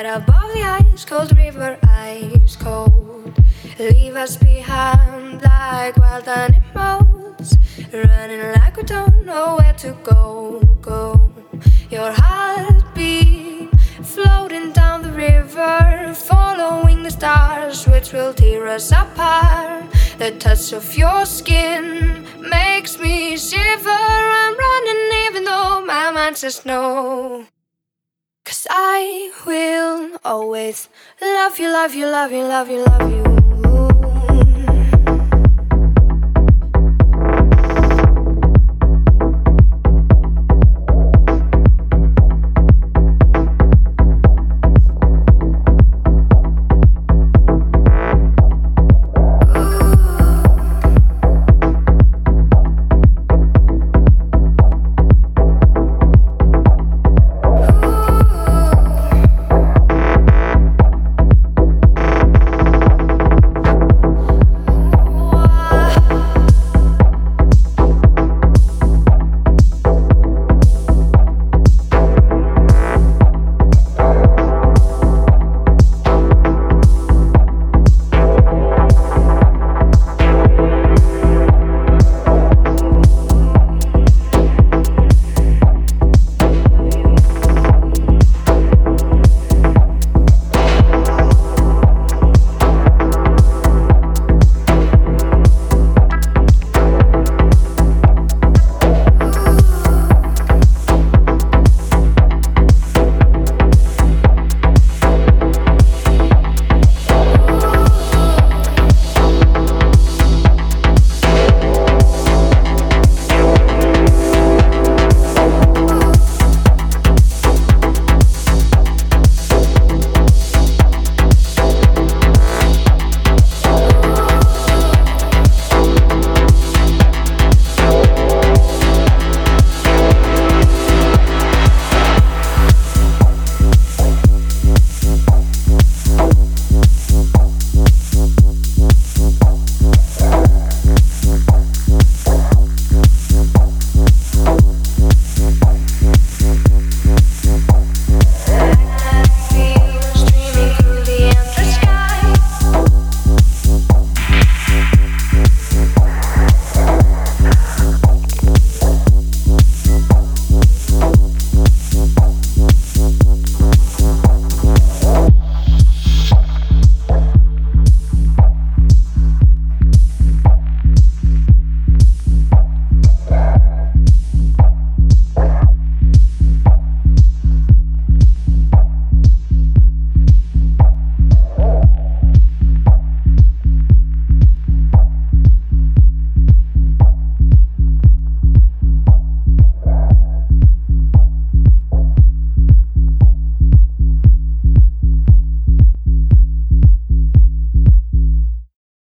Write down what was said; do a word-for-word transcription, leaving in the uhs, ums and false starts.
above the ice cold river, ice cold. Leave us behind like wild animals, running like we don't know where to go, go. Your heartbeat floating down the river, following the stars which will tear us apart. The touch of your skin makes me shiver. I'm running even though my mind says no. Cause I will always love you, love you, love you, love you, love you.